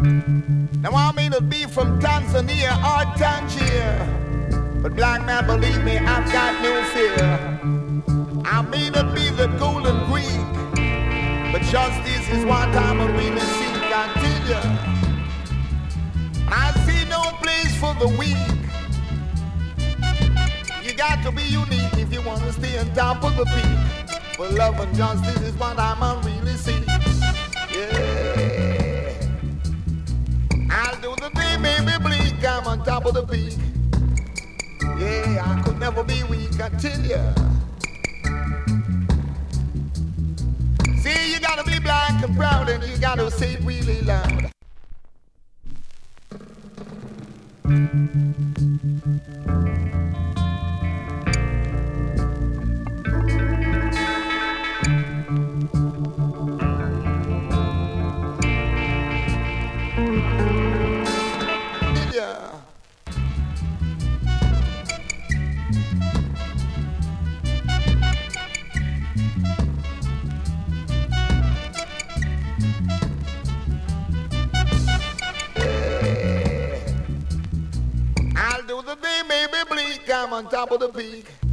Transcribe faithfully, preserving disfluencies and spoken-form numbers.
Now I may not be from Tanzania or Tangier, but black man, believe me, I've got no fear. I may not be the golden Greek, but justice is what I'm really seek. I tell you, I see no place for the weak. You got to be unique if you want to stay on top of the peak. For love and justice is what I'm really seek. Yeah, I'll do the day, baby, bleak. I'm on top of the peak. Yeah, I could never be weak, I tell you. See, you gotta be black and proud, and you gotta say it really loud. Yeah. I'll do the day, maybe bleak. I'm on top of the peak.